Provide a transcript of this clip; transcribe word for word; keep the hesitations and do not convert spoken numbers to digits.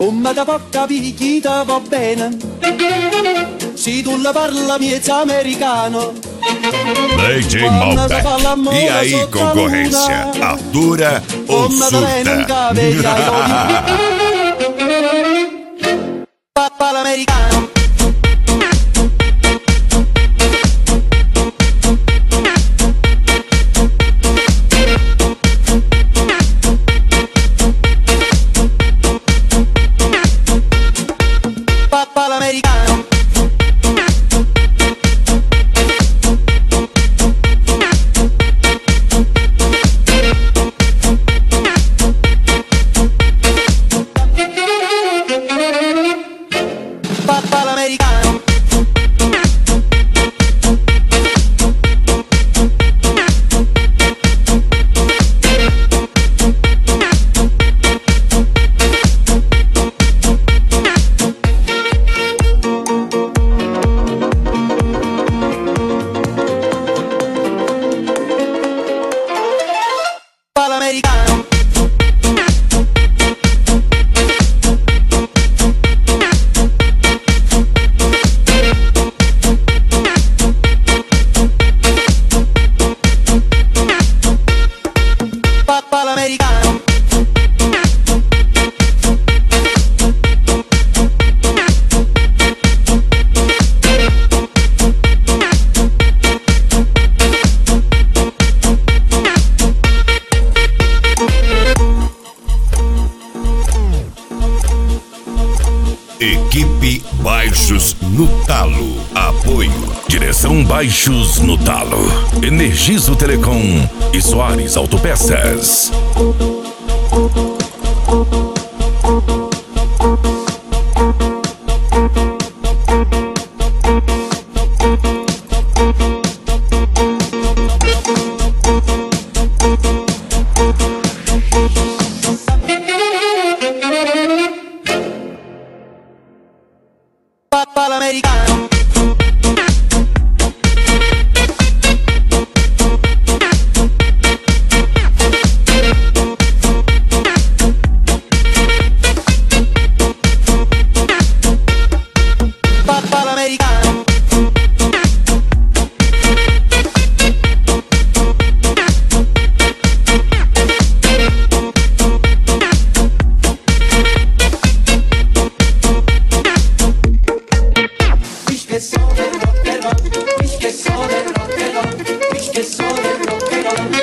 Come da porca picchita va bene, se tu la parla miezza americano. D J Malbec. E aí, concorrência? Atura ou surta? Papà l'americano. Papà l'americano. Papà l'americano. Papà l'americano. Papà l'americano. Equipe Baixos no Talo. Apoio. Direção Baixos no Talo. Energisa Telecom e Soares Autopeças. Papà l'americano. Papà l'americano. Ich che so del rock and roll, ich che so del rock and roll, ich che so del rock and roll.